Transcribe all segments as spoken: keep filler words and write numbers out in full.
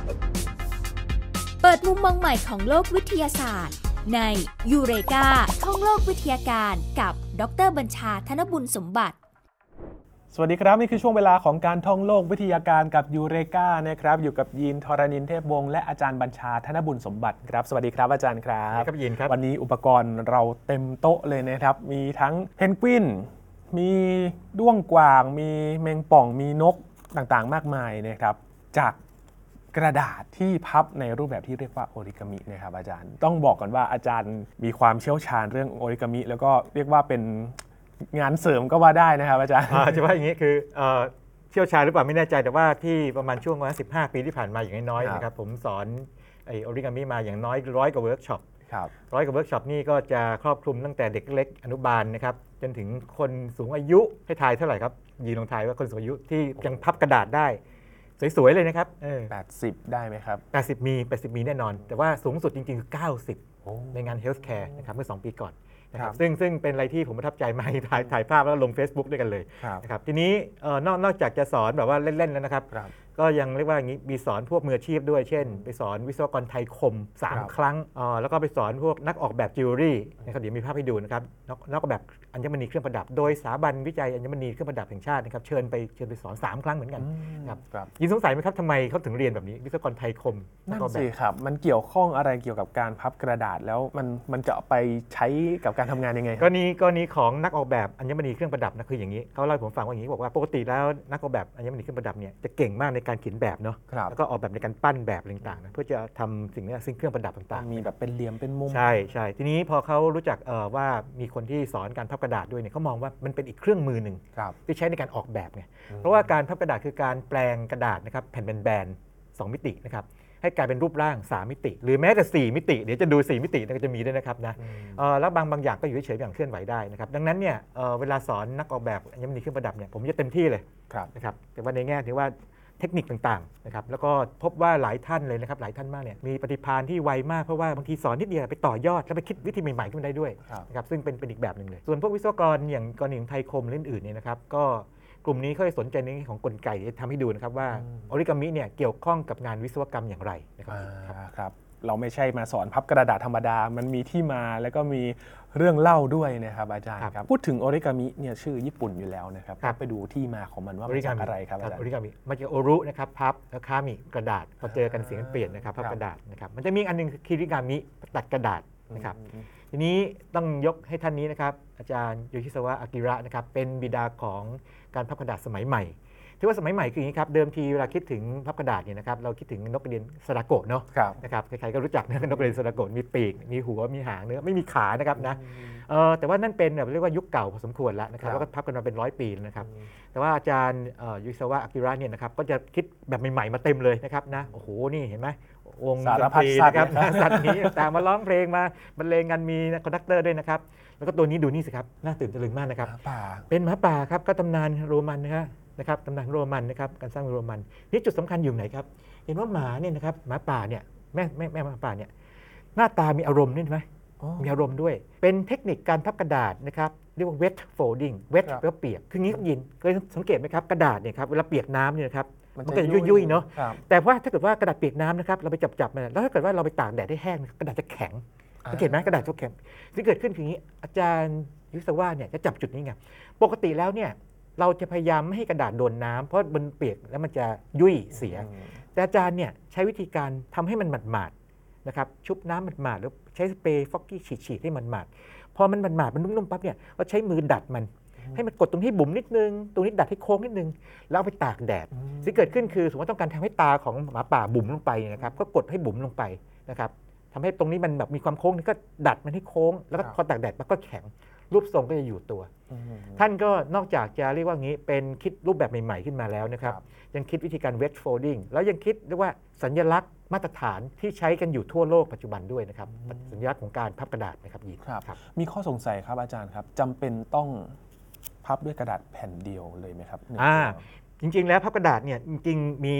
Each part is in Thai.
เปิดมุมมองใหม่ของโลกวิทยาศาสตร์ในยูเรกาท่องโลกวิทยาการกับดร.บัญชา ธนบุญสมบัติสวัสดีครับนี่คือช่วงเวลาของการท่องโลกวิทยาการกับยูเรกานะครับอยู่กับยีนทรณินเทพวงศ์และอาจารย์บัญชา ธนบุญสมบัติครับสวัสดีครับอาจารย์ครับครับยีนครับวันนี้อุปกรณ์เราเต็มโต๊ะเลยนะครับมีทั้งเพนกวินมีด้วงกวางมีแมงป่องมีนกต่างๆมากมายนะครับจากกระดาษที่พับในรูปแบบที่เรียกว่าโอริกามินะครับอาจารย์ต้องบอกก่อนว่าอาจารย์มีความเชี่ยวชาญเรื่องโอริกามิแล้วก็เรียกว่าเป็นงานเสริมก็ว่าได้นะครับอาจารย์จะว่าอย่างนี้คือเชี่ยวชาญหรือเปล่าไม่แน่ใจแต่ว่าที่ประมาณช่วงวันสิบห้าปีที่ผ่านมาอย่างน้อยๆนะครับผมสอนไอโอริกามิมาอย่างน้อยร้อยกว่าเวิร์กช็อปร้อยกว่าเวิร์กช็อปนี่ก็จะครอบคลุมตั้งแต่เด็กเล็กอนุบาลนะครับจนถึงคนสูงอายุให้ทายเท่าไหร่ครับยีนลองทายว่าคนสูงอายุที่ยังพับกระดาษได้สวยๆเลยนะครับแปดสิบได้ไหมครับแปดสิบมีแปดสิบมีแน่นอนแต่ว่าสูงสุดจริงๆคือเก้าสิบในงานเฮลท์แคร์นะครับเมื่อสองปีก่อนนะครับซึ่งซึ่งเป็นอะไรที่ผมประทับใจมากถ่ายถ่ายภาพแล้วลง Facebook ด้วยกันเลยนะครับทีนี้นอกนอกจากจะสอนแบบว่าเล่นๆแล้วนะครับก็ยังเรียกว่าอย่างนี้มีสอนพวกมืออาชีพด้วยเช่นไปสอนวิศวกรไทยคมสามครั้งแล้วก็ไปสอนพวกนักออกแบบจิวเวลรี่นะครับเดี๋ยวมีภาพให้ดูนะครับนักออกแบบอัญมณีเครื่องประดับโดยสถาบันวิจัยอัญมณีเครื่องประดับแห่งชาตินะครับเชิญไปเชิญไปสอนสามครั้งเหมือนกันครับยินสงสัยไหมครับทำไมเขาถึงเรียนแบบนี้วิศวกรไทยคมนั่นสิครับมันเกี่ยวข้องอะไรเกี่ยวกับการพับกระดาษแล้วมันมันจะไปใช้กับการทำงานยังไงกรณีกรณีของนักออกแบบอัญมณีเครื่องประดับนะคืออย่างนี้เขาเล่าให้ผมฟังว่าอย่างนี้บอกว่าปกติแล้วนักออกแบบอัญมณีเครื่องประดับเนี่ยจะเก่งมากในการเขียนแบบเนาะแล้วก็ออกแบบในการปั้นแบบต่างๆนะเพื่อจะทำสิ่งนี้สิ่งเครื่องประดับต่างๆมีแบบเป็นเหลี่ยมเป็นมุมใช่ใช่ทีนี้พอเขารู้จักว่ามีคนที่สอนการพับกระดาษด้วยเนี่ยเขามองว่ามันเป็นอีกเครื่องมือหนึ่งที่ใช้ในการออกแบบไงเพราะว่าการพับกระดาษคือการแปลงกระดาษนะครับแผ่นแบนๆสองมิตินะครับให้กลายเป็นรูปร่างสามมิติหรือแม้แต่สี่มิติเดี๋ยวจะดูสี่มิติก็จะมีด้วยนะครับนะแล้วบางบางอย่างก็อยู่เฉยๆอย่างเคลื่อนไหวได้นะครับดังนั้นเนี่ยเวลาสอนนักออกแบบอัญมณีเครื่องประดับเนี่ยผมจะเต็มที่เลยนะครับแต่ว่าในแง่ที่ว่าเทคนิคต่างๆนะครับแล้วก็พบว่าหลายท่านเลยนะครับหลายท่านมากเนี่ยมีปฏิภาณที่ไวมากเพราะว่าบางทีสอนนิดเดียวไปต่อยอดแล้วไปคิดวิธีใหม่ๆขึ้นได้ด้วยนะครับซึ่งเป็นเป็นอีกแบบหนึ่งเลยส่วนพวกวิศวกรอย่างกรณีไทยคมหรืออื่นๆเนี่ยนะครับก็กลุ่มนี้เขาจะสนใจในเรื่องของกลไกทำให้ดูนะครับว่าโอริกามิเนี่ยเกี่ยวข้องกับงานวิศวกรรมอย่างไรนะครับครับเราไม่ใช่มาสอนพับกระดาษธรรมดามันมีที่มาแล้วก็มีเรื่องเล่าด้วยนะครับอาจารย์ครับพูดถึงโอริกามิเนี่ยชื่อญี่ปุ่นอยู่แล้วนะครับไปดูที่มาของมันว่ามาจากอะไรครับอาจารย์โอริกามิมาจากโอรุนะครับพับแล้วคามิกระดาษพอเจอกันเสียงเปลี่ยนนะครับพับกระดาษนะครับมันจะมีอันนึงคิริกามิตัดกระดาษนะครับทีนี้ต้องยกให้ท่านนี้นะครับอาจารย์โยชิซาวะอากิระนะครับเป็นบิดาของการพับกระดาษสมัยใหม่ที่ว่าสมัยใหม่คืออย่างนี้ครับเดิมทีเวลาคิดถึงพับกระดาษเนี่ยนะครับเราคิดถึงนกกระเรียนซาดาโกะเนาะนะครับใครๆก็รู้จักนะนกกระเรียนซาดาโกะมีปีกมีหัวมีหางเนื้อไม่มีขานะครับนะเออแต่ว่านั่นเป็นแบบเรียกว่ายุคเก่าพอสมควรแล้วนะครับแล้วก็พับกันมาเป็นร้อยปีนะครับแต่ว่าอาจารย์โยชิซาวะอากิระเนี่ยนะครับก็จะคิดแบบใหม่ๆมาเต็มเลยนะครับนะโอ้โหนี่เห็นไหมวงดนตรีนะครับสัตว์นี้ต่างมาร้องเพลงมาบรรเลงกันมีคอนดักเตอร์ด้วยนะครับแล้วก็ตัวนี้ดูนี่สิครับน่าตื่นตะลึงมากนะครับเป็นหมาป่าครับก็ตำนานโรมันนะครับนะครับตำนานโรมันนะครับการสร้างโรมันนี่จุดสำคัญอยู่ไหนครับเห็นว่าหมาเนี่ยนะครับหมาป่าเนี่ยแม่แม่แม่หมาป่าเนี่ยหน้าตามีอารมณ์นี่ใช่ไหมมีอารมณ์ด้วยเป็นเทคนิคการพับกระดาษนะครับเรียกว่า wet folding wet แปลว่าเปียกคืองี้ยินเคยสังเกตไหมครับกระดาษเนี่ยครับเวลาเปียกน้ำเนี่ยนะครับมันก็จะยุ่ยๆเนาะแต่ว่าถ้าเกิดว่ากระดาษเปียกน้ำนะครับเราไปจับๆมันแล้วถ้าเกิดว่าเราไปตากแดดให้แห้งกระดาษจะแข็งสังเกตไหมกระดาษจะแข็งที่เกิดขึ้นคืออย่างนี้อาจารย์ยุสวะเนี่ยจะจับจุดนี้ไงปกติแล้วเนี่ยเราจะพยายามไม่ให้กระดาษโดนน้ำเพราะมันเปียกแล้วมันจะยุ่ยเสียแต่อาจารย์เนี่ยใช้วิธีการทำให้มันหมาดๆนะครับชุบน้ำหมาดๆแล้วใช้สเปรย์ฟอกกี้ฉีดๆให้มันหมาดพอมันหมาดๆมันนุ่มๆปั๊บเนี่ยเราใช้มือดัดมันให้มันกดตรงที่บุ๋มนิดนึงตรงนี้ดัดให้โค้งนิดนึงแล้วเอาไปตากแดดที่เกิดขึ้นคือสมมติต้องการทำให้ตาของหมาป่าบุ๋มลงไปนะครับก็กดให้บุ๋มลงไปนะครับทำให้ตรงนี้มันแบบมีความโค้งนี่ก็ดัดมันให้โค้งแล้วก็พอตากแดดมันก็แข็งรูปทรงก็จะอยู่ตัวท่านก็นอกจากจะเรียกว่างี้เป็นคิดรูปแบบใหม่ๆขึ้นมาแล้วนะครับยังคิดวิธีการ wet folding แล้วยังคิดเรียกว่าสัญลักษณ์มาตรฐานที่ใช้กันอยู่ทั่วโลกปัจจุบันด้วยนะครับสัญลักษณ์ของการพับกระดาษนะครับยีครับมีข้อสงสัยครับอาจารย์ครับจำเป็นต้องพับด้วยกระดาษแผ่นเดียวเลยไหมครับอ่าจริงๆแล้วพับกระดาษเนี่ยจริงๆมี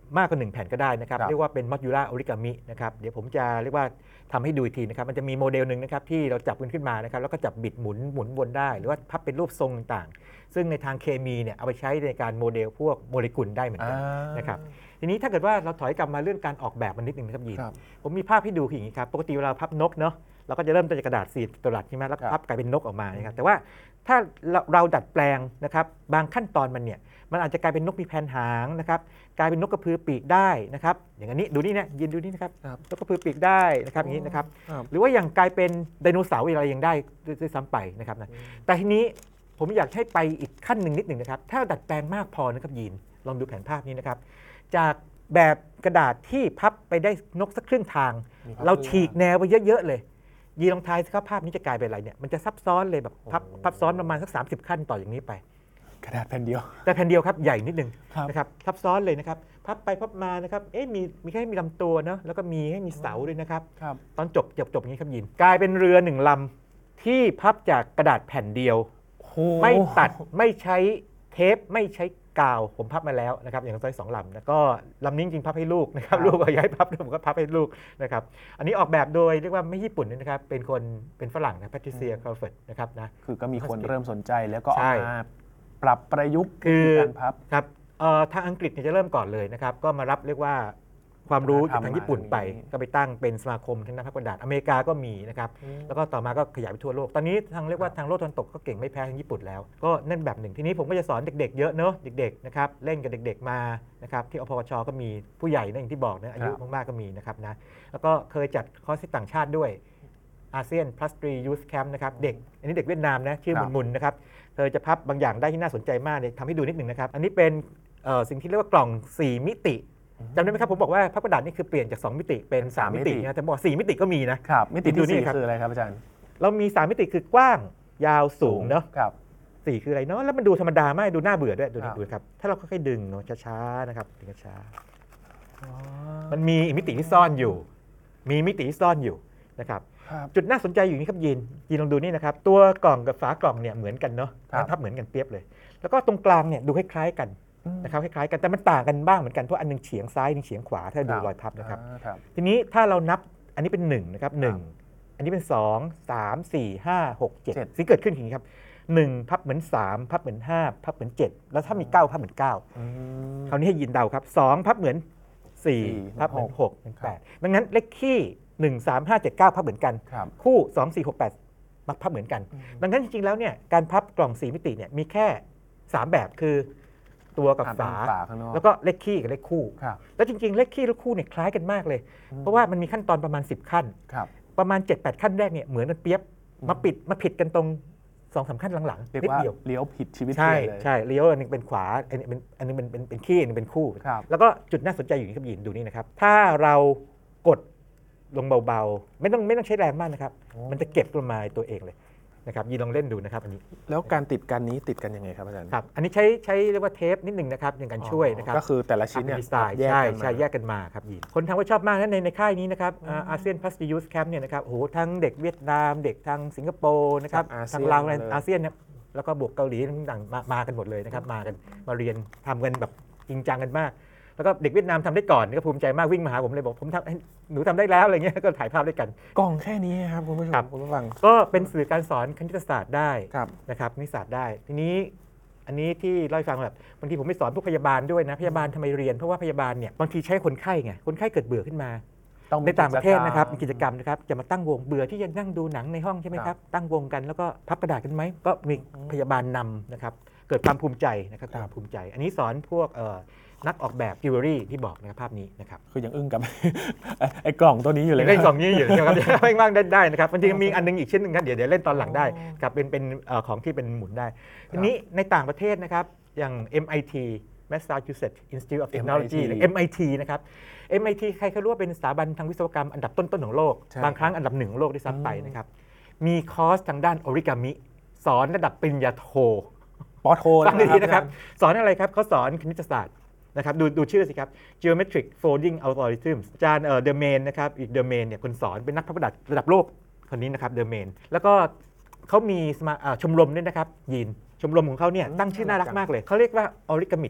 มากกว่าหนึ่งแผ่นก็ได้นะครับครับเรียกว่าเป็นมอดูล่าโอริกามินะครับเดี๋ยวผมจะเรียกว่าทำให้ดูอีกทีนะครับมันจะมีโมเดลหนึ่งนะครับที่เราจับกันขึ้นมานะครับแล้วก็จับบิดหมุนหมุนวนได้หรือว่าพับเป็นรูปทรงต่างๆซึ่งในทางเคมีเนี่ยเอาไปใช้ในการโมเดลพวกโมเลกุลได้เหมือนกันนะครับทีนี้ถ้าเกิดว่าเราถอยกลับมาเรื่องการออกแบบมันนิดนึงนะครับยีนครับผมมีภาพให้ดูอย่างนี้ครับปกติเวลาพับนกเนาะเราก็จะเริ่มต้นจากกระดาษสี่ตัวหลักใช่ไหมแล้วก็พับกลายเป็นนกออกมานะครับแต่ว่าถ้าเราเราดัดแปลงนะครับบางขั้นตอนมันเนี่ยมันอาจจะกลายเป็นนกมีแผ่นหางนะครับกลายเป็นนกกระพือปีกได้นะครับอย่างอันนี้ดูนี่นะยินดูนี่นะครับครับนกกระพือปีกได้นะครับอย่างนี้นะครับครับหรือว่าอย่างกลายเป็นไดโนเสาร์อะไรยังได้ด้วยซ้ำไปนะครับนะแต่ทีนี้ผมอยากให้ไปอีกขั้นหนึ่งนิดหนึ่งนะครับถ้าดัดแปลงมากพอนะครับยินลองดูแผนภาพนี้นะครับจากแบบกระดาษที่พับไปได้นกสักครึ่งทางมีพับเราฉีกแนวไปเยอะๆเลยยีลองทายสิครับภาพนี้จะกลายเป็นอะไรเนี่ยมันจะซับซ้อนเลยแบบพับพับซ้อนประมาณสักสามสิบขั้นต่ออย่างนี้ไปกระดาษแผ่นเดียวแต่แผ่นเดียวครับใหญ่นิดนึงครับนะครับซับซ้อนเลยนะครับพับไปพับมานะครับเอ๊ะมีมีแค่มีลำตัวเนาะแล้วก็มีให้มีเสาด้วยนะครับครับตอนจบจบจบอย่างนี้ครับยินกลายเป็นเรือหนึ่งลำที่พับจากกระดาษแผ่นเดียว ไม่ตัดไม่ใช้เทปไม่ใช้กาวผมพับมาแล้วนะครับอย่างน้อยสองลำนะก็ลำนี้จริงๆพับให้ลูกนะครับลูกก็ย้ายพับผมก็พับให้ลูกนะครับอันนี้ออกแบบโดยเรียกว่าไม่ญี่ปุ่นนะครับเป็นคนเป็นฝรั่งนะแพทริเซียคาร์เฟิร์ดนะครับนะคือก็มีคนเริ่มสนใจแล้วก็เอาใช่มาปรับประยุกต์คือวิธีการพับครับเอ่อทางอังกฤษเนี่ยจะเริ่มก่อนเลยนะครับก็มารับเรียกว่าความรู้จากทางญี่ปุ่นไปทำมาก็ไปตั้งเป็นสมาคมทางด้านพับกระดาษอเมริกาก็มีนะครับแล้วก็ต่อมาก็ขยายไปทั่วโลกตอนนี้ทางเรียกว่าทางโลกตะวันตกก็เก่งไม่แพ้ทางญี่ปุ่นแล้วก็นั่นแบบหนึ่งทีนี้ผมก็จะสอนเด็กๆเยอะเนอะเด็กๆนะครับเล่นกับเด็กๆมานะครับที่อพชก็มีผู้ใหญ่นะอย่างที่บอกนะอายุมากๆก็มีนะครับนะแล้วก็เคยจัดคอร์สที่ต่างชาติด้วยอาเซียน plus ทรี youth camp นะครับเด็กอันนี้เด็กเวียดนามนะชื่อมุนๆนะครับเธอจะพับบางอย่างได้ที่น่าสนใจมากเลยทำให้ดูนิดหนึ่งนะครับอันนี้เป็นเอ่อสิ่งที่เรียกว่ากล่องสี่มิติจำได้ไหมครับผมบอกว่าพับกระดาษนี่คือเปลี่ยนจากสองมิติเป็นสามมิตินะแต่บอกสี่มิติก็มีนะครับมิติดูที่นี่สี่ครับคืออะไรครับอาจารย์เรามีสามมิติคือกว้างยาวสูงเนาะครับสี่คืออะไรเนาะแล้วมันดูธรรมดามากดูน่าเบื่อด้วยดูครับดูครับถ้าเราค่อยๆดึงเนาะช้าๆนะครับดึงช้าๆมันมีอีกมิติที่ซ่อนอยู่ มีมิติที่ซ่อนอยู่นะครับครับจุดน่าสนใจอยู่นี่ครับยีนยีนลองดูนี่นะครับตัวกล่องกับฝากล่องเนี่ยเหมือนกันเนาะครับพับเหมือนกันเปียบเลย แล้วก็ตรงกลางเนี่ยดูคล้ายๆกันนะครับคล้ายๆกันแต่มันต่างกันบ้างเหมือนกันเพราะอันหนึงเฉียงซ้ายอันหนึงเฉียงขวาถ้าดูรอยพับนะครับอ่าครับทีนี้ถ้าเรานับอันนี้เป็นหนึ่งนะครับหนึ่งอันนี้เป็นสอง สาม สี่ ห้า หก เจ็ดเจ็ดสิ่งเกิดขึ้นอย่างนี้ครับหนึ่งพับเหมือนสามพับเหมือนห้าพับเหมือนเจ็ดแล้วถ้ามีเก้าพับเหมือนเก้าอืมคราวนี้ให้ยินเดาครับสองพับเหมือนสี่สี่พับเหมือนหกหกเหมือนครัแปบดดังนั้นเลขคี่หนึ่ง สาม ห้า เจ็ด เก้าพับเหมือนกันครับคู่สอง สี่ หก แปดมักพับเหมือนกัน ดังนั้นจริงๆแล้วเนี่ยการพับกล่องสี่มิติเนี่ยมีแค่สามแบบคือตัวกับอ่าฝาเป็นฝาข้างนอกแล้วก็เลขคี่กับเลขคู่ครับแล้วจริงๆ เลขคี่และคู่เนี่ยคล้ายกันมากเลย เพราะว่ามันมีขั้นตอนประมาณสิบขั้นครับประมาณ เจ็ดแปด ขั้นแรกเนี่ยเหมือนกันเปียบมาปิดมาผิดกันตรงสองสามขั้นหลังๆเรียกนิดว่าเดียวเลี้ยวผิดชีวิตใช่เปลี่ยนเลยใช่เลี้ยวอันหนึงเป็นขวาอันนี้เป็นอันนึงเป็นเป็นเป็นขี้อันนึงเป็นคู่ครับแล้วก็จุดน่าสนใจอยู่นี่ครับยินดูนี่นะครับถ้าเรากดลงเบาๆไม่ต้องไม่ต้องใช้แรงมากนะครับมันจะเก็บลงมาตัวเองเลยนะครับยินลองเล่นดูนะครับอันนี้แล้วการติดกันนี้ติดกันยังไงครับอาจารย์ครับอันนี้ใช้ใช้เรียกว่าเทปนิดหนึ่งนะครับในการช่วยนะครับก็คือแต่ละชิ้นเนี่ยดีไซน์แยกใช่กันมาใช่แยกกันมาครับยินคนทางว่าชอบมากนะในในค่ายนี้นะครับอาเซียนพัสติยูสแคมป์เนี่ยนะครับโอ้โหทั้งเด็กเวียดนามเด็กทางสิงคโปร์นะครับอาเซียนทางลาวเลยอาเซียนเนี่ยแล้วก็บวกเกาหลีต่างๆมามากันหมดเลยนะครับมากันมาเรียนทำกันแบบจริงจังกันมาก แล้วก็เด็กเวียดนามทำได้ก่อนก็ภูมิใจมากวิ่งมาหาผมเลยบอกผมทำหนูทำได้แล้วอะไรเงี้ยก็ถ่ายภาพด้วยกันกล่องแค่นี้ครับคุณผู้ชมครับคุณผู้ฟังก็เป็นสื่อการสอนคณิตศาสตร์ได้ครับนะครับคณิตศาสตร์ได้ทีนี้อันนี้ที่เล่าให้ฟังแบบบางทีผมไปสอนพวกพยาบาลด้วยนะพยาบาลทำไมเรียนเพราะว่าพยาบาลเนี่ยบางทีใช้คนไข้ไงคนไข้เกิดเบื่อขึ้นมาต้องมีในต่างประเทศนะครับมีกิกิจจกกรรรมรมนะครับจะมาตั้งวงเบื่อที่จะนั่งดูหนังในห้องใช่ไหมคครัรับ บตั้งวงกันแล้วก็พับกระดาษกันไหมก็มีพยาบาลนำนะครับเกิดความภูมิใจนะครับครับความภูมิใจ อันนี้สอนพวกเอ่อนักออกแบบจิวเวลรี่ที่บอกนะครับภาพนี้นะครับคือยังอึ้งกับ ไอ้ไอ้กล่องตัวนี้อยู่เลยเล่นกล่องนี้อยู่นะครับ ไม่บ้างได้ได้นะครับมันจริงๆมีอันนึงอีกชิ้นหนึงครับเดี๋ยวเดี๋ยวเล่นตอนหลังได้ครับเป็นเป็นเอ่อของที่เป็นหมุนได้ทีนี้ในต่างประเทศนะครับอย่าง เอ็ม ไอ ที Massachusetts Institute of Technology หรือ เอ็ม ไอ ที นะครับ เอ็ม ไอ ที ใครเคยรู้ว่าเป็นสถาบันทางวิศวกรรมอันดับต้นๆของโลกใช่บางครั้งอันดับหนึ่งของโลกด้วยซ้ำไปนะครับมีคอร์สทางด้านออริกามิสอนระดับปริญญาโทปอโทฟังดีๆนะครับสอนอะไรครับเขาสอนคณิตศาสตร์นะครับดูดูชื่อสิครับ geometric folding algorithms อาจารย์เอ่อเดอะเมนนะครับอีกเดอะเมนเนี่ยคนสอนเป็นนักพับกระดาษระดับโลกคนนี้นะครับเดอะเมนแล้วก็เขามีสมาอ่าชมรมด้วยนะครับยีนชมรมของเขาเนี่ยตั้งชื่อน่ารักมากเลยเขาเรียกว่า origami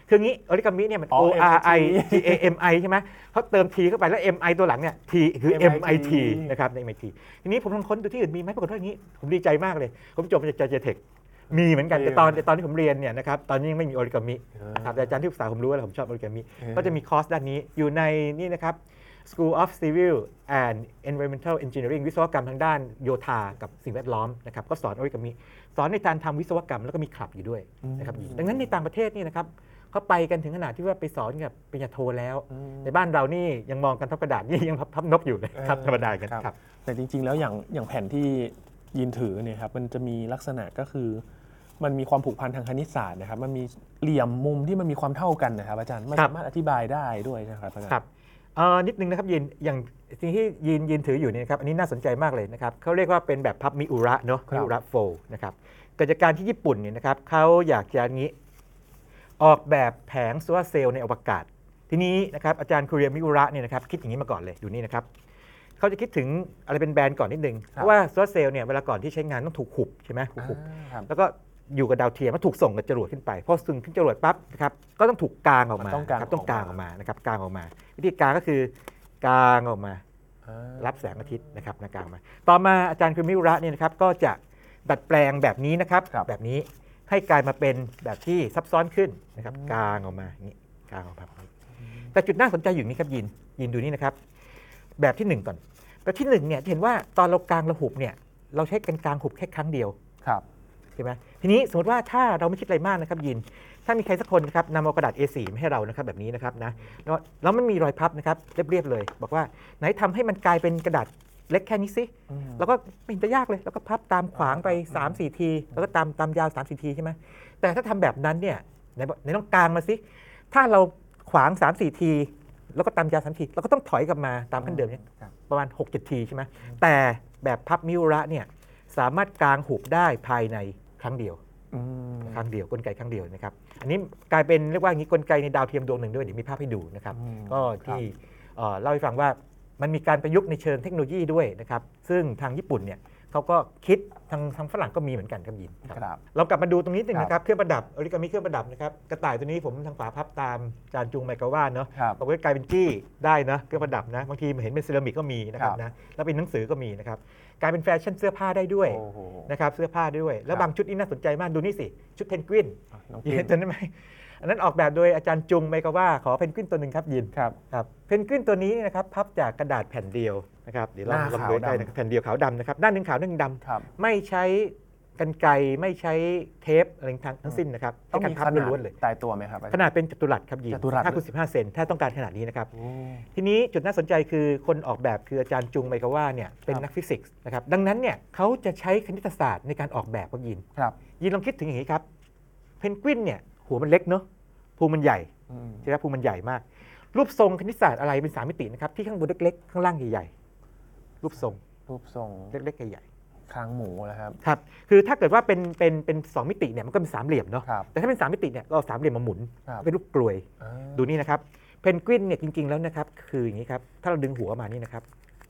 คืองี้ออริกามิเนี่ยมันอ๋อ O R I T A M I ใช่ไหมเขาเติม T เข้าไปแล้ว M I ตัวหลังเนี่ย T คือ M I T นะครับใน M I T ทีนี้ผมลองค้นดูที่อื่นมีไหมปรากฏว่าอย่างนี้ผมดีใจมากเลยผมจบมาจาก Georgia Tech มีเหมือนกันแต่ตอนแต่ตอนที่ผมเรียนเนี่ยนะครับตอนนี้ยังไม่มีออริกามินะครับแต่อาจารย์ที่ปรึกษาผมรู้ว่าผมชอบออริกามิก็จะมีคอร์สด้านนี้อยู่ในนี่นะครับ School of Civil and Environmental Engineering วิศวกรรมทางด้านโยธากับสิ่งแวดล้อมนะครับก็สอนออริกามิสอนในการทำวิศวกรรมแล้วก็มีคลับอยู่ด้วยนะครับดังนั้นในต่างประเทศนี่นะครับเขาไปกันถึงขนาดที่ว่าไปสอนกับปริญญาโทแล้วในบ้านเรานี่ยังมองกันทับกระดาษนี่ยังพับนกอยู่เลยครับธรรมดากันครับแต่จริงๆแล้วอย่างอย่างแผ่นที่ยินถือเนี่ยครับมันจะมีลักษณะก็คือมันมีความผูกพันทางคณิตศาสตร์นะครับมันมีเหลี่ยมมุมที่มันมีความเท่ากันนะครับอาจารย์มันสามารถอธิบายได้ด้วยนะครับอาจารย์ครับเอ่อนิดนึงนะครับยินอย่างสิ่งที่ยินยินถืออยู่เนี่ยครับอันนี้น่าสนใจมากเลยนะครับเขาเรียกว่าเป็นแบบพับมิอุระเนาะมิอุระโฟนะครับเกิดจากการที่ญี่ปุ่นเนี่ยนะครับเขาอยากจะงี้ออกแบบแผงโซลาร์เซลล์ในอวกาศทีนี้นะครับอาจารย์คุเรียมิอุระเนี่ยนะครับคิดอย่างนี้มาก่อนเลยอยู่นี่นะครับเขาจะคิดถึงอะไรเป็นแบรนด์ก่อนนิดนึงเพราะว่าโซลาร์เซลล์เนี่ยเวลาก่อนที่ใช้งานต้องถูกหุบใช่ไหมถูกหุบแล้วก็อยู่กับดาวเทียมแล้วถูกส่งกับจรวดขึ้นไปพอส่งขึ้นจรวดปั๊บนะครับก็ต้องถูกกางออกมาครับต้องกางออกมานะครับกางออกมาวิธีกางก็คือกางออกมารับแสงอาทิตย์นะครับกางมาต่อมาอาจารย์คุเรียมิอุระเนี่ยนะครับก็จะดัดแปลงแบบนี้นะครับแบบนี้ให้กลายมาเป็นแบบที่ซับซ้อนขึ้นนะครับกางออกมาอย่างนี้กางออกมาแต่จุดน่าสนใจอยู่นี้ครับยินยินดูนี่นะครับแบบที่หนึ่งก่อนแบบที่หนึ่งเนี่ยเห็นว่าตอนเรากางระหุบเนี่ยเราใช้กันกางหุบแค่ครั้งเดียวใช่ไหมทีนี้สมมติว่าถ้าเราไม่คิดอะไรมากนะครับยินถ้ามีใครสักคนนะครับนำเอากระดาษ เอ โฟร์ มาให้เรานะครับแบบนี้นะครับนะแล้วมันมีรอยพับนะครับเรียบๆเลยบอกว่าไหนทำให้มันกลายเป็นกระดาษเล็กแค่นี้สิแล้วก็ไม่เห็นจะยากเลยแล้วก็พับตามขวางไป สามสี่ ทีแล้วก็ตามตามยาว สามสี่ ทีใช่ไหมแต่ถ้าทำแบบนั้นเนี่ยในในต้องกางมาสิถ้าเราขวาง สามสี่ ทีแล้วก็ตามยาว สาม ทีเราก็ต้องถอยกลับมาตามขั้นเดิมเนี่ยประมาณ หกเจ็ด ทีใช่ไหมแต่แบบพับมิอุระเนี่ยสามารถกางหุบได้ภายในครั้งเดียวครั้งเดียวกลไกครั้งเดียวนะครับอันนี้กลายเป็นเรียกว่าอย่างนี้กลไกในดาวเทียมดวงหนึ่งด้วยเดี๋ยวมีภาพให้ดูนะครับก็ที่เล่าให้ฟังว่ามันมีการประยุกต์ในเชิงเทคโนโลยีด้วยนะครับซึ่งทางญี่ปุ่นเนี่ยเขาก็คิดทางทางฝรั่งก็มีเหมือนกันครับยินเรากลับมาดูตรงนี้หนึ่งนะครับเครื่องประดับออริกามิเครื่องประดับนะครับกระต่ายตัวนี้ผมทางฝาพับตามจานจุงไมกาว่าเนาะบอกว่ากลายเป็นจี้ได้นะเครื่องประดับนะบางทีเห็นเป็นเซรามิกก็มีนะครับนะแล้วเป็นหนังสือก็มีนะครับกลายเป็นแฟชั่นเสื้อผ้าได้ด้วยนะครับเสื้อผ้าด้วยแล้วบางชุดนี่น่าสนใจมากดูนี่สิชุดเพนกวินเห็นจำได้ไหมอันนั้นออกแบบโดยอาจารย์จุงไมกาว่าขอเพนกวินตัวหนึ่งครับยินครับครับเพนกวินตัวนี้นะครับพับจากกระดาษแผ่นเดียวนะครับเดี๋ยวเราลองดูได้นะครับแผ่นเดียวขาวดำนะครับด้านหนึ่งขาวด้านหนึ่งดำไม่ใช้กรรไกรไม่ใช้เทปอะไรทั้งสิ้นนะครับต้องมีขนาดเลยตายตัวไหมครับขนาดเป็นจัตุรัสครับยินห้าคูณสิบห้าเซนถ้าต้องการขนาดนี้นะครับทีนี้จุดน่าสนใจคือคนออกแบบคืออาจารย์จุงไมกาว่าเนี่ยเป็นนักฟิสิกส์นะครับดังนั้นเนี่ยเขาจะใช้คณิตศาสตร์ในการออกแบบครับยินยินลองคิดถึงอย่างนี้ครับเพนกวินเนี่ยหัวมันเล็กเนาะภูมิมันใหญ่ใช่ไหมภูมิมันใหญ่มากรูปทรงคณิตศาสตร์อะไรเป็นสามมิตินะครับที่ข้างบนเล็กๆข้างล่างใหญ่ๆรูปทรงรูปทรงเล็กๆใหญ่คางหมูนะครับครับคือถ้าเกิดว่าเป็นเป็นเป็นสองมิติเนี่ยมันก็เป็นสามเหลี่ยมเนาะแต่ถ้าเป็นสามมิติเนี่ยก็สามเหลี่ยมมาหมุนเป็นรูปกลวยดูนี่นะครับเพนกวินเนี่ยจริงๆแล้วนะครับคืออย่างนี้ครับถ้าเราดึงหัวมานี่นะครับ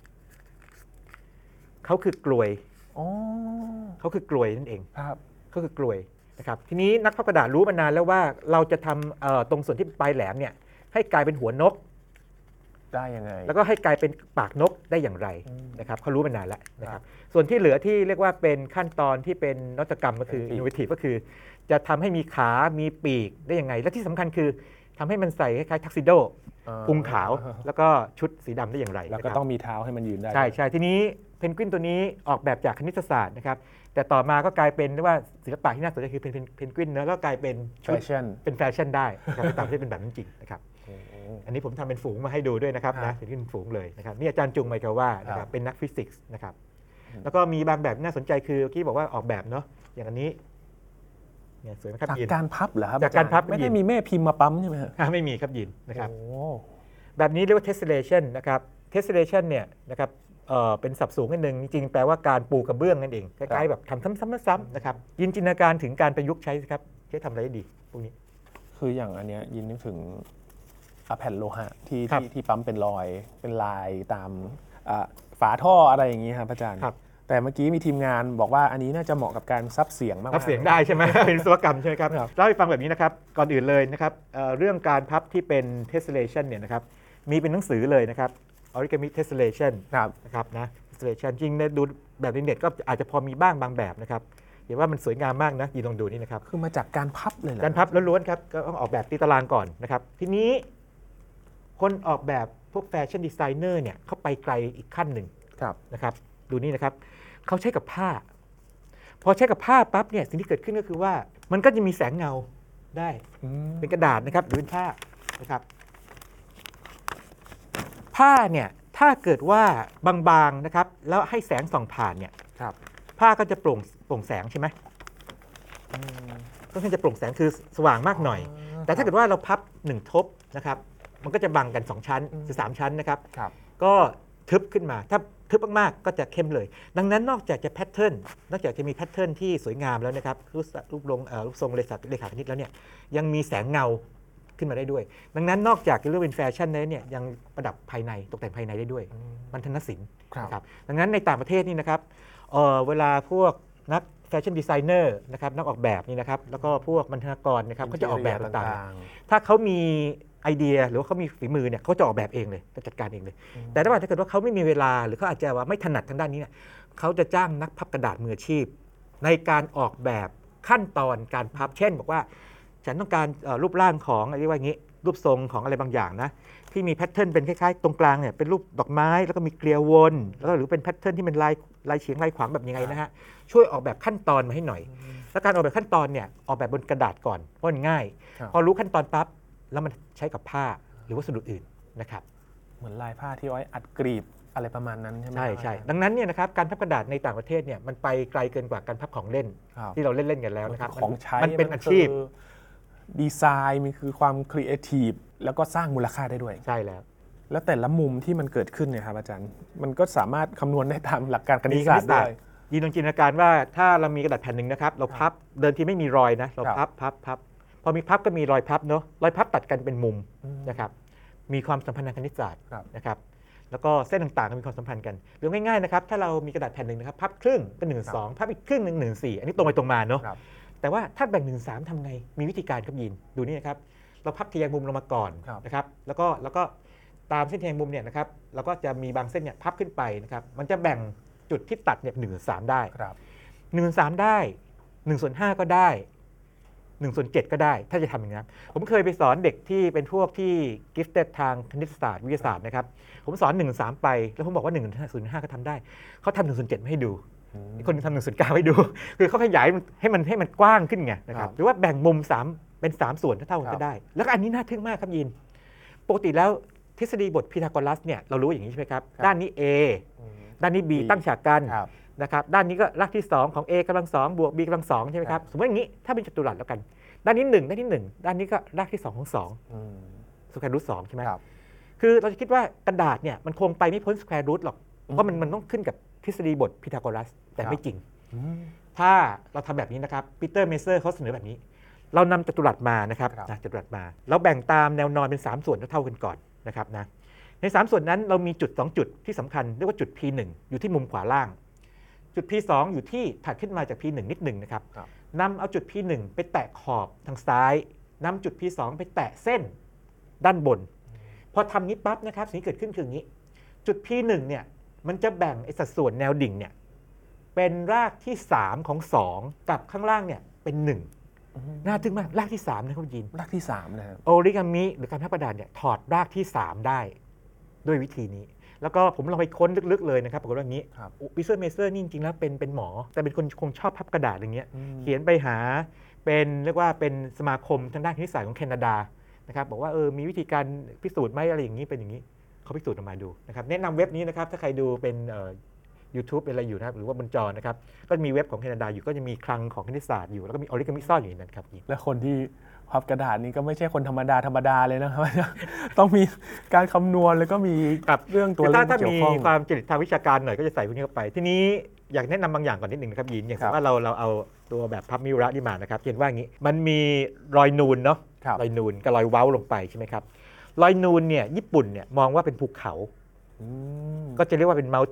เขาคือกลวยเขาคือกลวยนั่นเองเขาคือกลวยนะครับทีนี้นักพับกระดาษรู้มานานแล้วว่าเราจะทำตรงส่วนที่ปลายแหลมเนี่ยให้กลายเป็นหัวนกได้ยังไงแล้วก็ให้กลายเป็นปากนกได้อย่างไรนะครับเขารู้มานานแล้วนะครับส่วนที่เหลือที่เรียกว่าเป็นขั้นตอนที่เป็นนวัตกรรมก็คือ innovative ก็คือจะทำให้มีขามีปีกได้ยังไงและที่สำคัญคือทำให้มันใส่คล้ายๆทักซิโดพุงขาวแล้วก็ชุดสีดำได้อย่างไรแล้วก็ต้องมีเท้าให้มันยืนได้ใช่ใช่ทีนี้เพนกวินตัวนี้ออกแบบจากคณิตศาสตร์นะครับแต่ต่อมาก็กลายเป็นว่าศิลปะที่น่าสนใจคือเป็นเพนกวินเนื้อก็กลายเป็นแฟชั่นเป็นแฟชั่นได้นะครับต่างประเทศเป็นแบบนั้นจริงนะครับอันนี้ผมทำเป็นฝูงมาให้ดูด้วยนะครับนะเป็นฝูงเลยนะครับนี่อาจารย์จุงไมกาว่านะครับเป็นนักฟิสิกส์นะครับแล้วก็มีบางแบบน่าสนใจคือเมื่อกี้บอกว่าออกแบบเนาะอย่างอันนี้เนี่ยสวยไหมครับยินจากการพับเหรอครับจากการพับไม่ได้มีแม่พิมพ์มาปั๊มใช่ไหมครับไม่มีครับยินนะครับแบบนี้เรียกว่า tessellation นะครับ tessellation เนี่ยนะครับเอ่อเป็นศัพท์สูงนิดนึงจริงๆแปลว่าการปูกระเบื้องนั่นเองคล้ายๆแบบทำซ้ำๆๆนะครับยินจินตนาการถึงการประยุกต์ใช้ครับใช้ทำอะไรได้ดีพวกนี้คืออย่างอันเนี้ยยินนึกถึงแผ่นโลหะที่ที่ปั๊มเป็นรอยเป็นลายตามฝาท่ออะไรอย่างนี้ครับอาจารย์แต่เมื่อกี้มีทีมงานบอกว่าอันนี้น่าจะเหมาะกับการซับเสียงมากๆพับเสียงได้ใช่ไหม เป็นวิศวกรรมใช่ไหมครับครับเล่าให้ฟังแบบนี้นะครับก่อนอื่นเลยนะครับเอ่อเรื่องการพับที่เป็น tessellation เนี่ยนะครับมีเป็นหนังสือเลยนะครับ origami tessellation ครับนะครับนะ tessellation จริงเนี่ยดูแบบในเน็ตก็อาจจะพอมีบ้างบางแบบนะครับเห็นว่ามันสวยงามมากนะยีลองดูนี่นะครับคือมาจากการพับเลยเหรอการพับล้วนๆครับก็ต้องออกแบบตีตารางก่อนนะครับทีนี้คนออกแบบพวกแฟชั่นดีไซเนอร์เนี่ยเขาไปไกลอีกขั้นหนึ่งครับนะครับดูนี่นะครับเขาใช้กับผ้า พอใช้กับผ้าปั๊บเนี่ยสิ่งที่เกิดขึ้นก็คือว่ามันก็จะมีแสงเงาได้อืมเป็นกระดาษนะครับหรือเป็นผ้านะครับผ้าเนี่ยถ้าเกิดว่าบางๆนะครับแล้วให้แสงส่องผ่านเนี่ยครับผ้าก็จะโปร่งโปร่งแสงใช่ไหมอืมก็คือจะโปร่งแสงคือสว่างมากหน่อย แต่ถ้าเกิดว่าเราพับหนึ่งทบนะครับมันก็จะบังกันสองชั้นหรือสามชั้นนะครับครับก็ทึบขึ้นมาถ้าทึบมากๆก็จะเข้มเลย ดังนั้นนอกจากจะแพทเทิร์นนอกจากจะมีแพทเทิร์นที่สวยงามแล้วนะครับรูปรูปทรงเอ่อรูปทรงเลขาเลขาคณิตแล้วเนี่ยยังมีแสงเงาขึ้นมาได้ด้วย ดังนั้นนอกจากจะเรียกเป็นแฟชั่นแล้วเนี่ยยังประดับภายในตกแต่งภายในได้ด้วยบรรณศิลป์ครับนะครับดังนั้นในต่างประเทศนี่นะครับเอ่อเวลาพวกนักแฟชั่นดีไซเนอร์นะครับนักออกแบบนี่นะครับแล้วก็พวกบรรณาธิการนะครับเขาจะออกแบบต่างๆ ถ้าเขามีไอเดียหรือว่าเขามีฝีมือเนี่ยเขาจะออกแบบเองเลยจะจัดการเองเลย แต่ถ้าถ้าเกิดว่าเขาไม่มีเวลาหรือเขาอาจจะว่าไม่ถนัดทางด้านนี้เนี่ยเขาจะจ้างนักพับกระดาษมืออาชีพ ในการออกแบบขั้นตอนการพับเช่น บอกว่าฉันต้องการเอ่อรูปร่างของอะไรว่าอย่างนี้รูปทรงของอะไรบางอย่างนะที่มีแพทเทิร์นเป็นคล้ายๆตรงกลางเนี่ยเป็นรูปดอกไม้แล้วก็มีเกลียววนแล้วก็หรือเป็นแพทเทิร์นที่เป็นลายลายเฉียงลายขวางแบบยังไงนะฮะช่วยออกแบบขั้นตอนมาให้หน่อย แล้วการออกแบบขั้นตอนเนี่ยออกแบบบนกระดาษก่อนเพราะมันง่ายครับพอรู้ขั้นตอนปั๊บแล้วมันใช้กับผ้าหรือวัสดุอื่นนะครับเหมือนลายผ้าที่เอาไว้อัดกรีบอะไรประมาณนั้นใช่ไหมใช่ใช่ดังนั้นเนี่ยนะครับการพับกระดาษในต่างประเทศเนี่ยมันไปไกลเกินกว่าการพับของเล่นครับที่เราเล่นเล่นๆกันแล้วนะครับของใช้มันเป็นอาชีพคือดีไซน์มันคือความครีเอทีฟแล้วก็สร้างมูลค่าได้ด้วยใช่แล้วแล้วแต่ละมุมที่มันเกิดขึ้นเนี่ยครับอาจารย์ มันก็สามารถคำนวณได้ตามหลักการคณิตศาสตร์ด้วยยีนลองจินตนาการว่าถ้าเรามีกระดาษแผ่นหนึ่งนะครับเราพับเดินทีไม่มีรอยนะเราครัพับบพับพับพอมีพับก็มีรอยพับเนาะรอยพับตัดกันเป็นมุมอืมนะครับมีความสัมพันธ์ทางคณิตศาสตร์ครับนะครับแล้วก็เส้นต่างๆก็มีความสัมพันธ์กันหรือง่ายๆนะครับถ้าเรามีกระดาษแผ่นหนึ่งนะครับพับครึ่งเป็นหนึ่งสองพับอีกครึ่งหนึ่งหนึ่งสี่อันนี้ตรงไปตรงมาเนาะครับแต่ว่าถ้าแบ่งหนึ่งสามทำไงมีวิธีการครับยีนดูนี่นะครับเราพับทะแยงมุมลงมาก่อนครับนะครับแล้วก็แล้วก็ตามเส้นทะแยงมุมเนี่ยนะครับเราก็จะมีบางเส้นเนี่ยพับขึ้นไปนะครับมันจะแบ่งจุดที่ตัดเนี่ยหนึ่งสามได้ครับหนึ่งส่วนสามได้หนึ่งส่วนห้าก็ได้หนึ่งส่วนเจ็ดก็ได้ ถ้าจะทำอย่างนี้นผมเคยไปสอนเด็กที่เป็นพวกที่กิฟต์ทางคณิตศาสตร์วิทยาศาสตร์นะครับผมสอนหนึ่งสามไปแล้วผมบอกว่าหนึ่งส่วนห้าก็ทำได้เขาทำหนึ่งส่วนเจ็ดมาให้ดูอีกคนหนึงทำหนึ่งส่วนเก้าให้ดู คือเขาขยายให้มันให้มันกว้างขึ้นไงนะครับหรือว่าแบ่งมุมสามเป็นสามส่วนเท่าๆกันก็ได้ แล้วก็อันนี้น่าทึ่งมากครับยินปกติแล้วทฤษฎีบทพีทาโกรัสเนี่ยเรารู้อย่างนี้ใช่ไหมครับด้านนี้ A อืมด้านนี้ B ตั้งฉากกันครับนะครับด้านนี้ก็รากที่สองของ A กำลังสองบวก B กำลังสองใช่ไหมครับสมมติอย่างนี้ถ้าเป็นจัตุรัสแล้วกัน ด้านนี้หนึ่งด้านนี้หนึ่งด้านนี้ก็รากที่สองของสองอืมสแควร์รูทสองใช่ไหมครับคือเราจะคิดว่ากระดาษเนี่ยมันคงไปไม่พ้นสแควร์รูทหรอกเพราะมันมันต้องขึ้นกับทฤษฎีบทพีทาโกรัสแต่ครับไม่จริงอืมถ้าเราทำแบบนี้นะครับปีเตอร์เมเซอร์เขาเสนอแบบนี้ เรานำจัตุรัสมานะครับครับนะจัตุรัสมาเราแบ่งตามแนวนอนเป็นสามส่วนเท่าๆกันก่อนนะครับนะในสามส่วนนั้นเรามีจุดสองจุดที่สำคัญเรียกว่าจุด พี หนึ่ง อยู่ที่มุมขวาล่าง จุด พี สอง อยู่ที่ถัดขึ้นมาจาก พี หนึ่ง นิดหนึ่งนะครับครับนำเอาจุด พี หนึ่ง ไปแตะขอบทางซ้ายนำจุด พี สอง ไปแตะเส้นด้านบน พอทำนี้ปั๊บนะครับสิ่งที่เกิดขึ้นคืออย่างนี้ จุด พี หนึ่ง เนี่ยมันจะแบ่งไอ้สัดส่วนแนวดิ่งเนี่ยเป็นรากที่สามของสองกับข้างล่างเนี่ยเป็นหนึ่งอืมน่าทึ่งมากรากที่สามนะครับยินรากที่สามนะครับโอริกามิหรือการพับกระดาษเนี่ยถอดรากที่สามได้ด้วยวิธีนี้ แล้วก็ผมลองไปค้นลึกๆเลยนะครับปรากฏว่าอย่างนี้ครับวิเซอร์เมเซอร์นี่จริงๆแล้วเป็นเป็นหมอ แต่เป็นคนคงชอบพับกระดาษอย่างเงี้ยอืมเขียนไปหาเป็นเรียกว่าเป็นสมาคมทางด้านคณิตศาสตร์ของแคนาดานะครับบอกว่าเออมีวิธีการพิสูจน์ไหมอะไรอย่างนี้เป็นอย่างนี้เขาพิสูจน์ออกมาดูนะครับแนะนำเว็บนี้นะครับถ้าใครดูเป็นเอ่อ YouTube เป็นอะไรอยู่นะครับหรือว่าบนจอนะครับก็มีเว็บของแคนาดาอยู่ก็จะมีคลังของคณิตศาสตร์อยู่แล้วก็มีออริกามิซ่อนอยู่ในนั้นครับและคนที่พับกระดาษนี่ก็ไม่ใช่คนธรรมดาธรรมดาเลยนะครับ ต้องมีการคำนวณแล้วก็มีครับเรื่องตัวเลถ้าขถ้าเกี่ยมีวข้องความจริตทางวิชาการหน่อยก็จะใส่พวกนี้เข้าไป ทีนี้อยากแนะนำบางอย่างก่อนนิดหนึ่งนะครับยินอย่างครับว่าเราเราเอาตัวแบบพับมิวระนี่มานะครับเห็นว่าอย่างนี้มันมีรอยนูนเนาะครับรอยนูนกับรอยเว้าลงไปใช่ไหมครับรอยนูนเนี่ยญี่ปุ่นเนี่ยมองว่าเป็นภูเขาอืมก็จะเรียกว่าเป็น mountain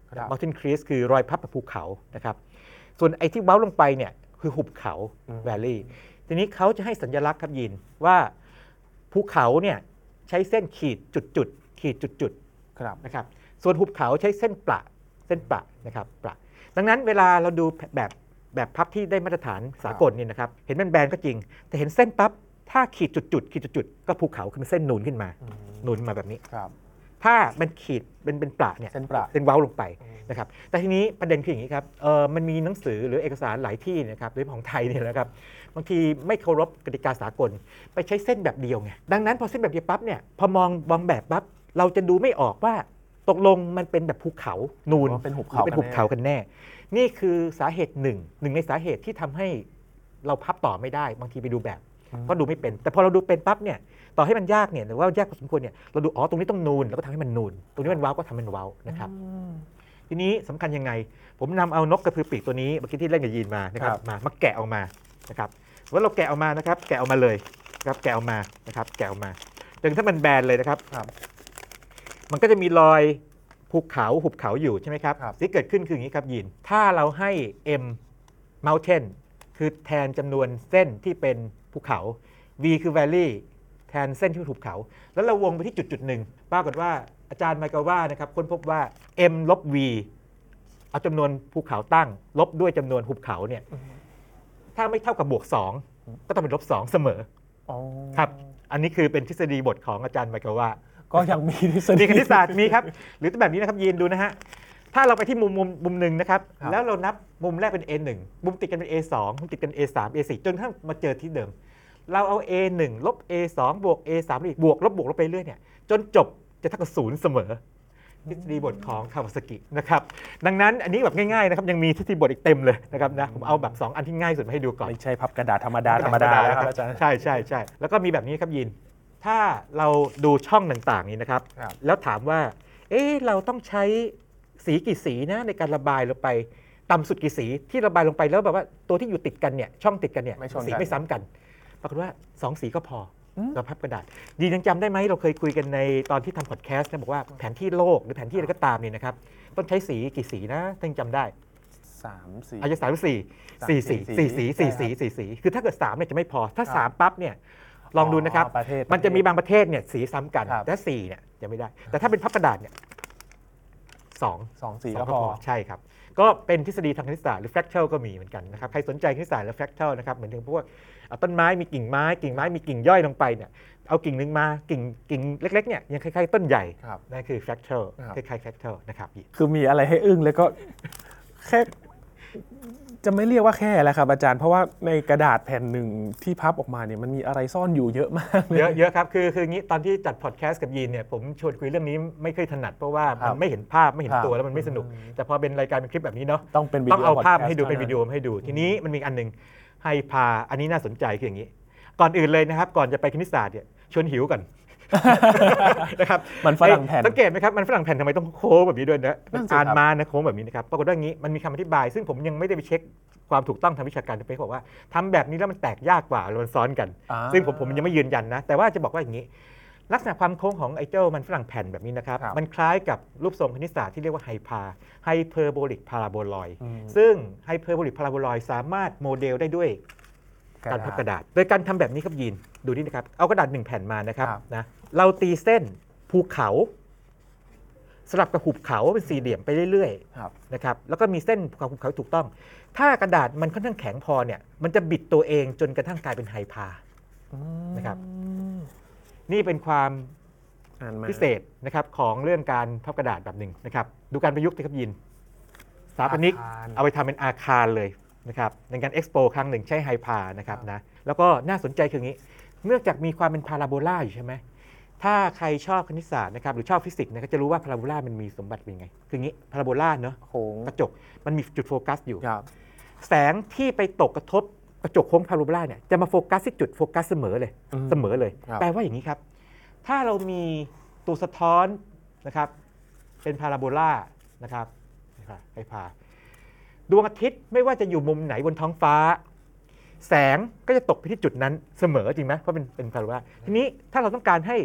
ครับ mountain crease คือรอยพับแบบภูเขานะครับส่วนไอ้ที่เว้าลงไปเนี่ยคือหุบเขา valley ทีนี้เขาจะให้สัญลักษณ์ครับยินว่าภูเขาเนี่ยใช้เส้นขีดจุดๆขีดจุดๆครับนะครับส่วนหุบเขาใช้เส้นประเส้นประนะครับประดังนั้นเวลาเราดูแบบแบบพับที่ได้มาตรฐานสากลเนี่ยนะครับเห็นมันแบนก็จริงแต่เห็นเส้นปั๊บถ้าขีดจุดๆขีดจุดๆก็ภูเขาคือเส้นนูนขึ้นมานูนมาแบบนี้ครับถ้ามันขีดเป็นเป็นประเนี่ยเส้นประเส้นเว้าลงไปนะครับแต่ทีนี้ประเด็นคืออย่างนี้ครับเออมันมีหนังสือหรือเอกสารหลายที่นะครับหรือของไทยเนี่ยนะครับบางทีไม่เคารพกติกาสากลไปใช้เส้นแบบเดียวไงดังนั้นพอเส้นแบบเดียวปั๊บเนี่ยพอมองมองแบบปั๊บเราจะดูไม่ออกว่าตกลงมันเป็นแบบภูเขานูนว่าเป็นหุบเขาหรือเป็นหุบเขากันแน่นี่คือสาเหตุหนึ่งหนึ่งในสาเหตุที่ทำให้เราพับต่อไม่ได้บางทีไปดูแบบก็ดูไม่เป็นแต่พอเราดูเป็นปั๊บเนี่ยต่อให้มันยากเนี่ยหรือว่ายากพอสมควรเนี่ยเราดูอ๋อตรงนี้ต้องนูนแล้วก็ทำให้มันนูนตรงนี้มันเว้าก็ทำให้มันเว้านะครับทีนี้สำคัญยังไงผมนำเอานกกระพือปีกตัวนี้เมื่อกี้ที่เล่นกับยีนมานะครับมามาแกะออกมานะครับว่าเราแกะออกมานะครับแกะออกมาเลยครับแกะออกมานะครับแกะออกมาจนถ้ามันแบนเลยนะครับมันก็จะมีรอยภูเขาหุบเขาอยู่ใช่ไหมครับที่เกิดขึ้นคืออย่างนี้ครับยีนถ้าเราให้ m mountain คือแทนจำนวนเส้นที่เป็นภูเขา v คือ valley แทนเส้นที่หุบเขาแล้วเราวงไปที่จุดจุดหนึ่งปรากฏว่าอาจารย์ไมเคิลว่านะครับค้นพบว่า m ลบ v เอาจำนวนภูเขาตั้งลบด้วยจำนวนหุบเขาเนี่ยถ้าไม่เท่ากับบวกสองก็ต้องเป็นลบสองเสมอครับอันนี้คือเป็นทฤษฎีบทของอาจารย์ไมเคิลว่าก็ยังมีทฤษฎีคณิตศาสตร์มีครับหรือแบบนี้นะครับยีนดูนะฮะถ้าเราไปที่มุมมุมมุมหนึ่งนะครับแล้วเรานับมุมแรกเป็น เอ หนึ่ง มุมติดกันเป็น เอ สอง มุมติดกัน เอ สาม เอ สี่ จนถ้ามาเจอที่เดิมเราเอา เอ หนึ่ง ลบ เอ สอง บวก เอ สาม อีกบวกลบบวกลบไปเรื่อยเนี่ยจนจบจะเท่ากับศูนย์เสมอทฤษฎีบทของคาวาซากินะครับดังนั้นอันนี้แบบง่ายๆนะครับยังมีทฤษฎีบทอีกเต็มเลยนะครับนะผมเอาแบบสองอันที่ง่ายสุดมาให้ดูก่อนไม่ใช่พับกระดาษธรรมดาธรรมดาแล้วครับอาจารย์ใช่ใช่ใช่แล้วก็มีแบบนี้ครับยินถ้าเราดูช่องต่างๆนี้นะครับแล้วถามว่าเอ๊ะเราต้องใช้สีกี่สีนะในการระบายลงไปต่ำสุดกี่สีที่ระบายลงไปแล้วแบบว่าตัวที่อยู่ติดกันเนี่ยช่องติดกันเนี่ยสีไม่ซ้ำกันปรากฏว่าสองสีก็พอเราพับกระดาษดียังจำได้ไหมเราเคยคุยกันในตอนที่ทำพอดแคสต์นะบอกว่าแผนที่โลกหรือแผนที่อะไรก็ตามเนี่ยนะครับต้องใช้สีกี่สีนะถ้ายังจำได้สามสีอาจจะสามสี่สี่สีสี่สีสี่สีสี่สีคือถ้าเกิดสามเนี่ยจะไม่พอถ้าสามปั๊บเนี่ยลองดูนะครับมันจะมีบางประเทศเนี่ยสีซ้ำกันแต่สี่เนี่ยจะไม่ได้แต่ถ้าเป็นพับกระดาษเนี่ยสองสองสีก็พอใช่ครับก็เป็นทฤษฎีทางคณิตศาสตร์หรือ fractal ก็มีเหมือนกันนะครับใครสนใจคณิตศาสตร์และ fractal นะครับเหมือนถึงพวกต้นไม้มีกิ่งไม้กิ่งไม้มีกิ่งย่อยลงไปเนี่ยเอากิ่งนึงมากิ่งกิ่งเล็กๆเนี่ยยังคล้ายๆต้นใหญ่นั่นคือ fractal คล้ายๆ fractal นะครับคือมีอะไรให้อึ้งเลยก็แค่จะไม่เรียกว่าแค่แล้วครับอาจารย์เพราะว่าในกระดาษแผ่นหนึ่งที่พับออกมาเนี่ยมันมีอะไรซ่อนอยู่เยอะมากเยอะเยอะครับคือคืองี้ตอนที่จัดพอดแคสต์กับยีนเนี่ยผมชวนคุยเรื่องนี้ไม่เคยถนัดเพราะว่ามันไม่เห็นภาพไม่เห็นตัวแล้วมันไม่สนุกแต่พอเป็นรายการเป็นคลิปแบบนี้เนาะต้องเป็นต้องเอาภาพให้ดูเป็นวิดีโอให้ดูทีนี้มันมีอันนึงให้พาอันนี้น่าสนใจคืออย่างนี้ก่อนอื่นเลยนะครับก่อนจะไปคณิตศาสตร์เนี่ยชวนหิวก่อนนะครับมันฝรั่งแผ่นสังเกตไหมครับมันฝรั่งแผ่นทำไมต้องโค้งแบบนี้ด้วยนะอ่านมานะโค้งแบบนี้นะครับปรากฏว่าอย่างนี้มันมีคำอธิบายซึ่งผมยังไม่ได้ไปเช็คความถูกต้องทางวิชาการไปบอกว่าทำแบบนี้แล้วมันแตกยากกว่ามันซ้อนกันซึ่งผมผมยังไม่ยืนยันนะแต่ว่าจะบอกว่าอย่างนี้ลักษณะความโค้งของไอ้เจ้ามันฝรั่งแผ่นแบบนี้นะครับมันคล้ายกับรูปทรงคณิตศาสตร์ที่เรียกว่าไฮพาไฮเพอร์โบลิกพาราโบลอยด์ซึ่งไฮเพอร์โบลิกพาราโบลอยด์สามารถโมเดลได้ด้วยการพับกระดาษโดยการทำแบบนี้ครับยีนดูนี่นะครับเอากระดาษหนึ่งแผ่นมานะครับนะเราตีเส้นภูเขาสลับกับหุบเขาเป็นสี่เหลี่ยมไปเรื่อยๆนะครับแล้วก็มีเส้นภูเขาหุบเขาถูกต้องถ้ากระดาษมันค่อนข้างแข็งพอเนี่ยมันจะบิดตัวเองจนกระทั่งกลายเป็นไฮพานะครับนี่เป็นความพิเศษนะครับของเรื่องการพับกระดาษแบบหนึ่งนะครับดูการประยุกต์นะครับยินสถาปนิกเอาไปทำเป็นอาคารเลยนะครับในการเอ็กซ์โปครั้งหนึ่งใช้ไฮพานะครับนะแล้วก็น่าสนใจคืออย่างนี้เนื่องจากมีความเป็นพาราโบลาอยู่ใช่ไหมถ้าใครชอบคณิตศาสตร์นะครับหรือชอบฟิสิกส์นะครับจะรู้ว่าพาราโบลามันมีสมบัติเป็นไงคืออย่างนี้พาราโบลาเนาะกระจกมันมีจุดโฟกัสอยู่แสงที่ไปตกกระทบกระจกโค้งพาราโบลาเนี่ยจะมาโฟกัสที่จุดโฟกัสเสมอเลยเสมอเลยแปลว่าอย่างนี้ครับถ้าเรามีตัวสะท้อนนะครับเป็นพาราโบลานะครับไฮพาดวงอาทิตย์ไม่ว่าจะอยู่มุมไหนบนท้องฟ้าแสงก็จะตกไปที่จุดนั้นเสมอจริงไหมเพราะเป็นเป็นพาราโบลาทีนี้ถ้าเราต้องการให้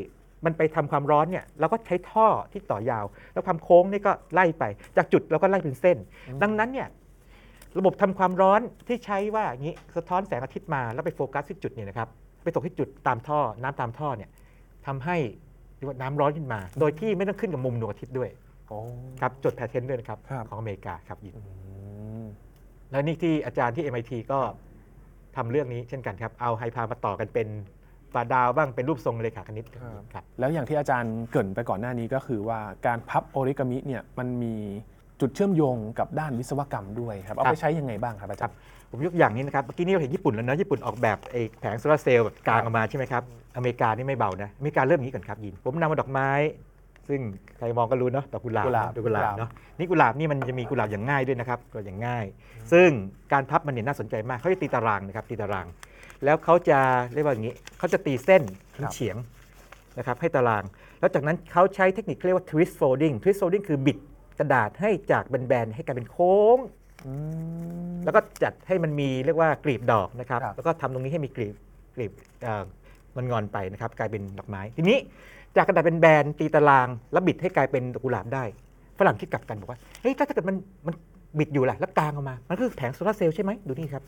มันไปทำความร้อนเนี่ยเราก็ใช้ท่อที่ต่อยาวแล้วความโค้งนี่ก็ไล่ไปจากจุดเราก็ไล่เป็นเส้นดังนั้นเนี่ยระบบทำความร้อนที่ใช้ว่าอย่างนี้สะท้อนแสงอาทิตย์มาแล้วไปโฟกัสที่จุดเนี่ยนะครับไปตกที่จุดตามท่อน้ำตามท่อเนี่ยทำให้น้ำร้อนขึ้นมาโดยที่ไม่ต้องขึ้นกับมุมดวงอาทิตย์ด้วยครับจดแพทเทิร์นด้วยนะครับของอเมริกาครับยินแล้วนี่ที่อาจารย์ที่ เอ็ม ไอ ที ก็ทำเรื่องนี้เช่นกันครับเอาไฮพามาต่อกันเป็นปลาดาวบ้างเป็นรูปทรงเลขาคณิตครับแล้วอย่างที่อาจารย์เกริ่นไปก่อนหน้านี้ก็คือว่าการพับโอริกามิเนี่ยมันมีจุดเชื่อมโยงกับด้านวิศวกรรมด้วยครับเอาไปใช้ยังไงบ้างครับอาจารย์ผมยกอย่างนี้นะครับเมื่อกี้นี้เราเห็นญี่ปุ่นแล้วนะญี่ปุ่นออกแบบไอ้แผงโซลาร์เซลล์แบบกลางออกมาใช่ไหมครับอเมริกานี่ไม่เบานะอเมริกาเริ่มอย่างนี้ก่อนครับยินผมนำมาดอกไม้ซึ่งใครมองก็รู้เนาะดอกกุหลาบดอกกุหลาบเนาะนี่กุหลาบนี่มันจะมีกุหลาบอย่างง่ายด้วยนะครับก็อย่างง่ายซึ่งการพับมันเนี่ยน่าสนใจมากเขาจะตีตารางนะครับตีตารางแล้วเขาจะเรียกว่าอย่างนี้เขาจะตีเส้นเฉียงนะครับให้ตารางแล้วจากนั้นเขาใช้เทคนิคเรียกว่า twist folding twist folding คือบิดกระดาษให้จากแบนๆให้กลายเป็นโค้งแล้วก็จัดให้มันมีเรียกว่ากลีบดอกนะครับแล้วก็ทำตรงนี้ให้มีกลีบกลีบงอนๆไปนะครับกลายเป็นดอกไม้ทีนี้จากกระดาษเป็นแบนตีตารางแล้วบิดให้กลายเป็นดอกกุหลาบได้ฝรั่งคิดกลับกันบอกว่าเฮ้ยถ้าเกิดมันมันบิดอยู่แหละแล้วกลางออกมามันคือแผงโซลาร์เซลล์ใช่ไหมดูนี่ครับ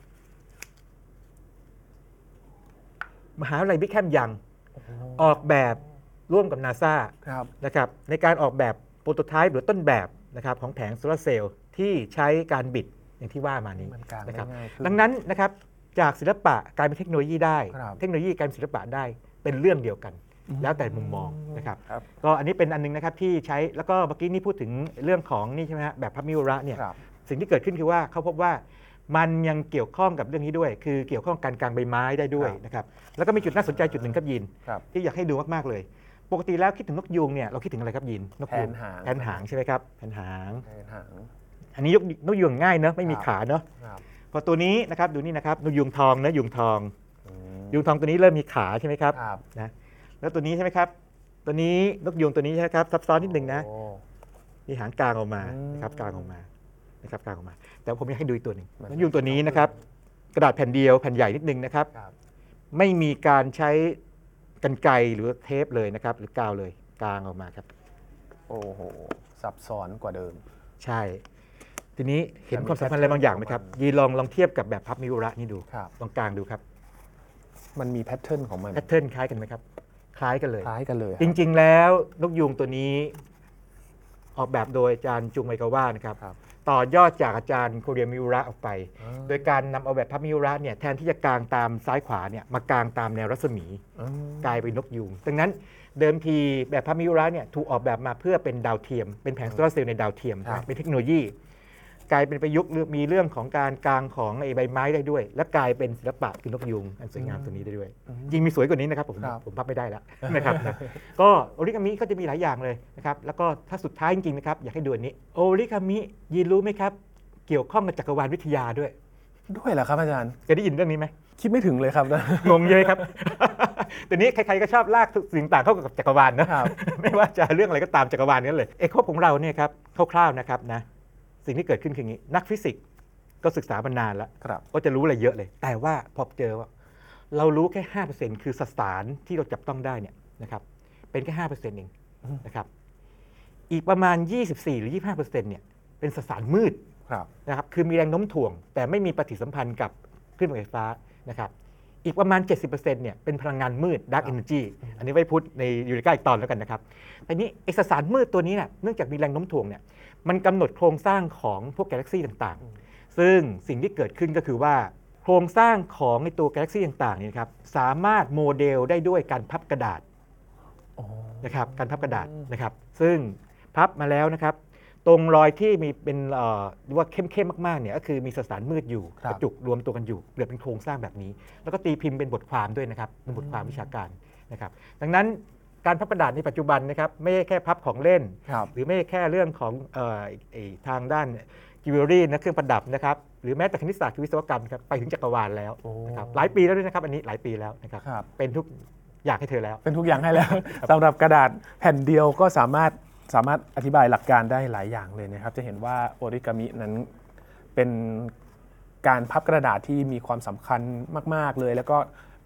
มหาวิทยาลัยบิ๊กแฮมยังออกแบบร่วมกับ นาซา นะครับในการออกแบบโปรโตไทป์หรือต้นแบบนะครับของแผงโซลาร์เซลล์ที่ใช้การบิดอย่างที่ว่ามานี้นะครับดังนั้นนะครับจากศิลปะกลายเป็นเทคโนโลยีได้เทคโนโลยีกลายเป็นศิลปะได้เป็นเรื่องเดียวกันแล้วแต่มุมมองนะครับก็อันนี้เป็นอันนึงนะครับที่ใช้แล้วก็เมื่อกี้นี่พูดถึงเรื่องของนี่ใช่ไหมฮะแบบพับมิอุระเนี่ยสิ่งที่เกิดขึ้นคือว่าเขาพบว่ามันยังเกี่ยวข้องกับเรื่องนี้ด้วยคือเกี่ยวข้องการกางใบไม้ได้ด้วยนะครับแล้วก็มีจุดน่าสนใจจุดหนึ่งครับยินที่อยากให้ดูมากๆเลยปกติแล้วคิดถึงนกยูงเนี่ยเราคิดถึงอะไรครับยินนกยูงแผ่นหางใช่ไหมครับแผ่นหางอันนี้นกยูงง่ายเนอะไม่มีขาเนอะพอตัวนี้นะครับดูนี่นะครับนกยูงทองนะยูงทองยูงทองตัวนี้เริ่มมีขาใช่ไหมครับนะแล้วตัวนี้ใช่ไหมครับตัวนี้นกยูงตัวนี้ใช่ไหมครับซับซ้อนนิดนึงนะมีหางกลางออกมานะครับกลางออกมานะครับกลางออกมาแต่ผมอยากให้ดูอีกตัวหนึ่งนกยูงตัวนี้นะครับกระดาษแผ่นเดียวแผ่นใหญ่นิดนึงนะครับไม่มีการใช้กรรไกรหรือเทปเลยนะครับหรือกาวเลยกลางออกมาครับโอ้โหซับซ้อนกว่าเดิมใช่ทีนี้เห็นความสำคัญอะไรบางอย่างไหมครับยีลองลองเทียบกับแบบพับมิอุระนี่ดูลองกลางดูครับมันมีแพทเทิร์นของมันแพทเทิร์นคล้ายกันไหมครับคล้ายกันเลยคล้ายกันเลยจริงๆแล้วนกยูงตัวนี้ออกแบบโดยอาจารย์จุงไมกาวะนะครับต่อยอดจากอาจารย์โคเรียมิอุระออกไปโดยการนำเอาแบบพับมิอุระเนี่ยแทนที่จะกางตามซ้ายขวาเนี่ยมากางตามแนวรัศมีกลายเป็นนกยูงดังนั้นเดิมทีแบบพับมิอุระเนี่ยถูกออกแบบมาเพื่อเป็นดาวเทียมเป็นแผงโซลาร์เซลล์ในดาวเทียมเป็นเทคโนโลยีกลายเป็นประยุกต์มีเรื่องของการกางของไอ้ใบไม้ได้ด้วยและกลายเป็นศิลปะคือนกยูงอันสวยงามตัวนี้ได้ด้วยจริงมีสวยกว่านี้นะครับผมผมพับไม่ได้แล้วนะครับก็โอริกามิก็จะมีหลายอย่างเลยนะครับแล้วก็ถ้าสุดท้ายจริงๆนะครับอยากให้ดูอันนี้โอริกามิยินรู้ไหมครับเกี่ยวข้องกับจักรวาลวิทยาด้วยด้วยเหรอครับอาจารย์เคยได้ยินเรื่องนี้ไหมคิดไม่ถึงเลยครับงงเยอะครับแต่นี้ใครๆก็ชอบลากสิ่งต่างเข้ากับจักรวาลนะไม่ว่าจะเรื่องอะไรก็ตามจักรวาลนี้เลยเอกภพของเราเนี่ยครับคร่าวๆนะครับนะสิ่งที่เกิดขึ้นคืออย่างนี้นักฟิสิกส์ก็ศึกษามานานแล้วก็จะรู้อะไรเยอะเลยแต่ว่าพอเจอว่าเรารู้แค่ ห้าเปอร์เซ็นต์ คือสสารที่เราจับต้องได้เนี่ยนะครับเป็นแค่ ห้าเปอร์เซ็นต์ เองนะครับอีกประมาณ ยี่สิบสี่ หรือ ยี่สิบห้าเปอร์เซ็นต์ เนี่ยเป็นสสารมืดนะครับคือมีแรงโน้มถ่วงแต่ไม่มีปฏิสัมพันธ์กับคลื่นไฟฟ้านะครับอีกประมาณ เจ็ดสิบเปอร์เซ็นต์ เนี่ยเป็นพลังงานมืด dark energy อันนี้ไว้พูดในยูเรกาอีกตอนแล้วกันนะครับแต่นี้ไอสสารมืดตัวนี้เนี่ยเนื่องจากมีแรงโน้มถ่วงเนี่ยมันกำหนดโครงสร้างของพวกกาแล็กซี่ต่างๆซึ่งสิ่งที่เกิดขึ้นก็คือว่าโครงสร้างของในตัวกาแล็กซี่ต่างๆนี่ครับสามารถโมเดลได้ด้วยการพับกระดาษนะครับการพับกระดาษนะครับซึ่งพับมาแล้วนะครับตรงรอยที่มีเป็นเอ่อว่าเข้มๆมากๆเนี่ยก็คือมีสสารมืดอยู่กระจุกรวมตัวกันอยู่เกิดเป็นโครงสร้างแบบนี้แล้วก็ตีพิมพ์เป็นบทความด้วยนะครับเป็นบทความวิชาการนะครับดังนั้นการพับกระดาษในปัจจุบันนะครับไม่ใช่แค่พับของเล่นหรือไม่ใช่แค่เรื่องของเอ่อทางด้านจิวเวลรี่นะเครื่องประดับนะครับหรือแม้แต่คณิตศาสตร์วิศวกรรมครับไปถึงจักรวาลแล้วนะครับหลายปีแล้วด้วยนะครับอันนี้หลายปีแล้วนะครับเป็นทุกอย่างให้เธอแล้วเป็นทุกอย่างให้แล้วสำหรับกระดาษแผ่นเดียวก็สามารถสามารถอธิบายหลักการได้หลายอย่างเลยนะครับจะเห็นว่าโอริกามินั้นเป็นการพับกระดาษที่มีความสำคัญมากๆเลยแล้วก็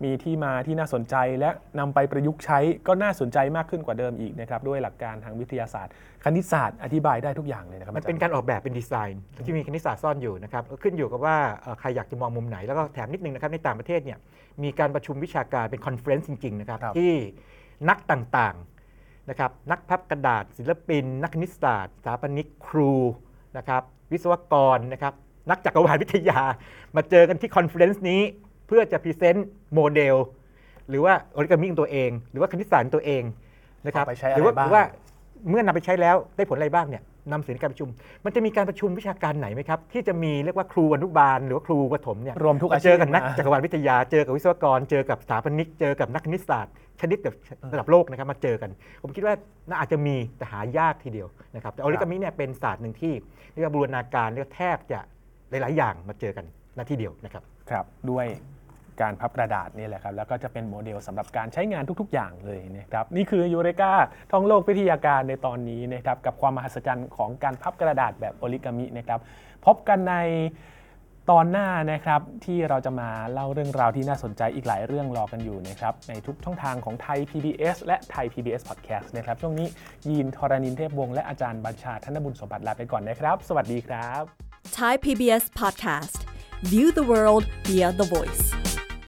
มีที่มาที่น่าสนใจและนำไปประยุกต์ใช้ก็น่าสนใจมากขึ้นกว่าเดิมอีกนะครับด้วยหลักการทางวิทยาศาสตร์คณิตศาสตร์อธิบายได้ทุกอย่างเลยนะครับมันเป็นการออกแบบเป็นดีไซน์ที่มีคณิตศาสตร์ซ่อนอยู่นะครับขึ้นอยู่กับว่าใครอยากจะมองมุมไหนแล้วก็แถมนิดนึงนะครับในต่างประเทศเนี่ยมีการประชุมวิชาการเป็นคอนเฟอเรนซ์จริงๆนะครับที่นักต่างๆนะครับนักพับกระดาษศิลปินนักคณิตศาสตร์สถาปนิกครูนะครับวิศวกรนะครับนักจักรวาลวิทยามาเจอกันที่คอนเฟอเรนซ์นี้เพื่อจะพรีเซนต์โมเดลหรือว่าออริกามิของตัวเองหรือว่าคณิตศาสตร์ตัวเองนะครับหรือว่าหรือว่าเมื่อนำไปใช้แล้วได้ผลอะไรบ้างเนี่ยนำเสนอการประชุมมันจะมีการประชุมวิชาการไหนไหมครับที่จะมีเรียกว่าครูอนุบาลหรือว่าครูประถมเนี่ยรวมทุกอาชีพเจอกับนักจักรวาลวิทยาเจอกับวิศวกรเจอกับสถาปนิกเจอกับนักคณิตศาสตร์ชนิดแบบระดับโลกนะครับมาเจอกันผมคิดว่าน่าอาจจะมีแต่หายากทีเดียวนะครับแต่ออริกามิเนี่ยเป็นศาสตร์หนึ่งที่เรียกว่าบูรณาการเรียกแทบจะหลายๆอย่างมาเจอกันณที่เดียวนะครับครับด้วยการพับกระดาษนี่แหละครับแล้วก็จะเป็นโมเดลสำหรับการใช้งานทุกๆอย่างเลยนะครับนี่คือยูเรกาท่องโลกวิทยาการในตอนนี้นะครับกับความมหัศจรรย์ของการพับกระดาษแบบออริกามินะครับพบกันในตอนหน้านะครับที่เราจะมาเล่าเรื่องราวที่น่าสนใจอีกหลายเรื่องรอกันอยู่นะครับในทุกช่องทางของไทย พี บี เอส และไทย พี บี เอส Podcast นะครับช่วงนี้ยีนทรณินเทพวงศ์และอาจารย์บัญชาธนบุญสมบัติลาไปก่อนนะครับสวัสดีครับ Thai พี บี เอส Podcast View the world via the voice